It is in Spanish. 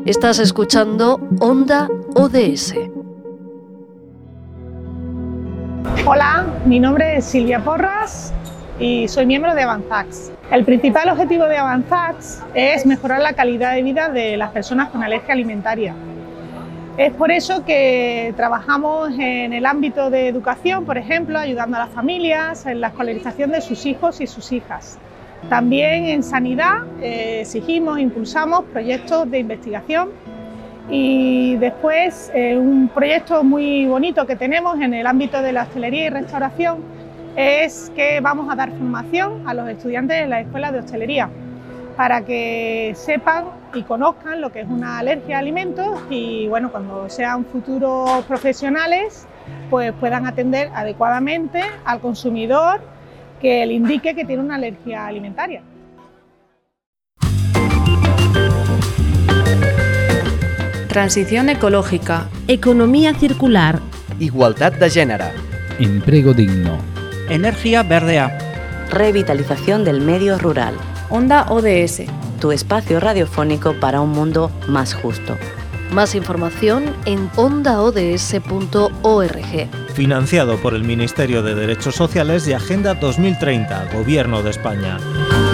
Estás escuchando Onda ODS. Hola, mi nombre es Silvia Porras y soy miembro de Avanzax. El principal objetivo de Avanzax es mejorar la calidad de vida de las personas con alergia alimentaria. Es por eso que trabajamos en el ámbito de educación, por ejemplo, ayudando a las familias en la escolarización de sus hijos y sus hijas. También en sanidad exigimos, impulsamos proyectos de investigación y después un proyecto muy bonito que tenemos en el ámbito de la hostelería y restauración es que vamos a dar formación a los estudiantes de la escuela de hostelería para que sepan y conozcan lo que es una alergia a alimentos y bueno, cuando sean futuros profesionales pues puedan atender adecuadamente al consumidor que le indique que tiene una alergia alimentaria. Transición ecológica, economía circular, igualdad de género, empleo digno, energía verdea, revitalización del medio rural. Onda ODS, tu espacio radiofónico para un mundo más justo. Más información en ondaods.org. Financiado por el Ministerio de Derechos Sociales y Agenda 2030, Gobierno de España.